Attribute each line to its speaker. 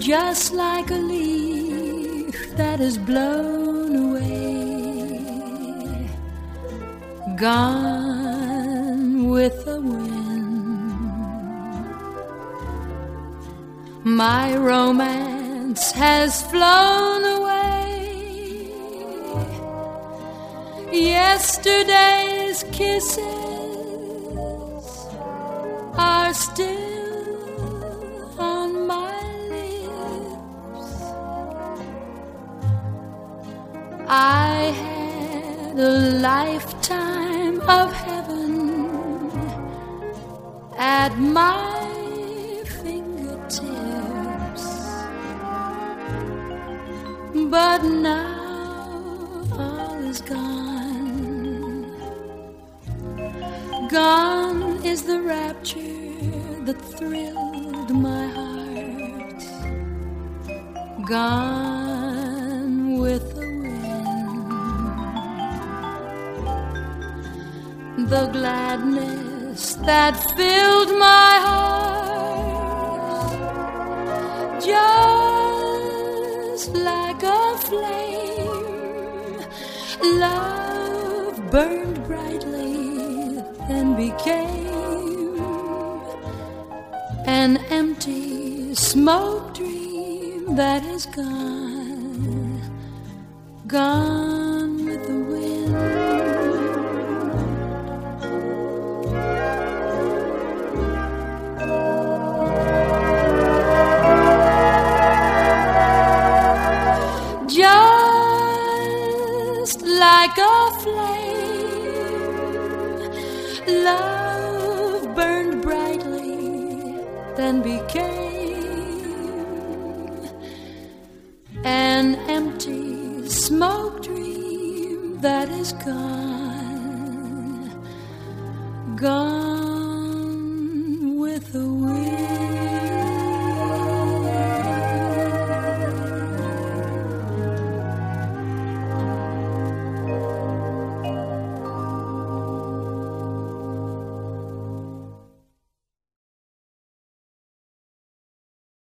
Speaker 1: just like a leaf that is blown away, gone with the wind. My romance has flown away. Yesterday's kisses are still on my lips. I had a lifetime of heaven at my fingertips, but now all is gone. Gone is the rapture that thrilled my heart, gone with the wind. The gladness that filled my heart, just like a flame, love burned brightly and became an empty smoke dream that is gone, gone with the wind. Just like a flame, love burned brightly, then became an empty smoke dream that is gone, gone.